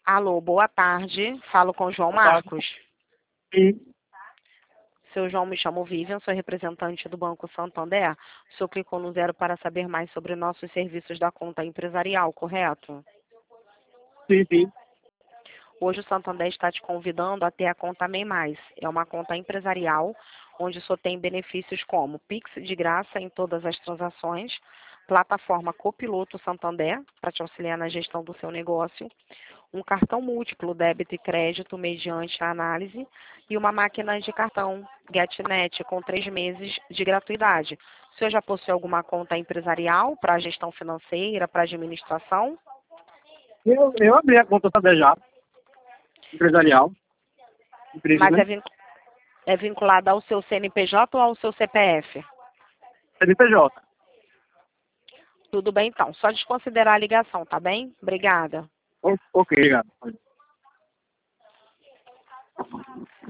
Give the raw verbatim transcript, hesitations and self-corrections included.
Alô, boa tarde. Falo com o João Boa tarde. Marcos. Sim, Seu João, me chamo Vivian, sou representante do Banco Santander. O senhor clicou no zero para saber mais sobre nossos serviços da conta empresarial, correto? sim, sim. Hoje o Santander está te convidando a ter a conta MEI Mais. É uma conta empresarial onde só tem benefícios como Pix de graça em todas as transações, plataforma Copiloto Santander para te auxiliar na gestão do seu negócio, um cartão múltiplo débito e crédito mediante a análise e uma máquina de cartão GetNet com três meses de gratuidade. O senhor já possui alguma conta empresarial para gestão financeira, para administração? Eu, eu abri a conta também já, empresarial, empresa, Mas né? é, vin- é vinculada ao seu C N P J ou ao seu C P F? C N P J. Tudo bem, então. Só desconsiderar a ligação, tá bem? Obrigada. O- Ok, obrigado.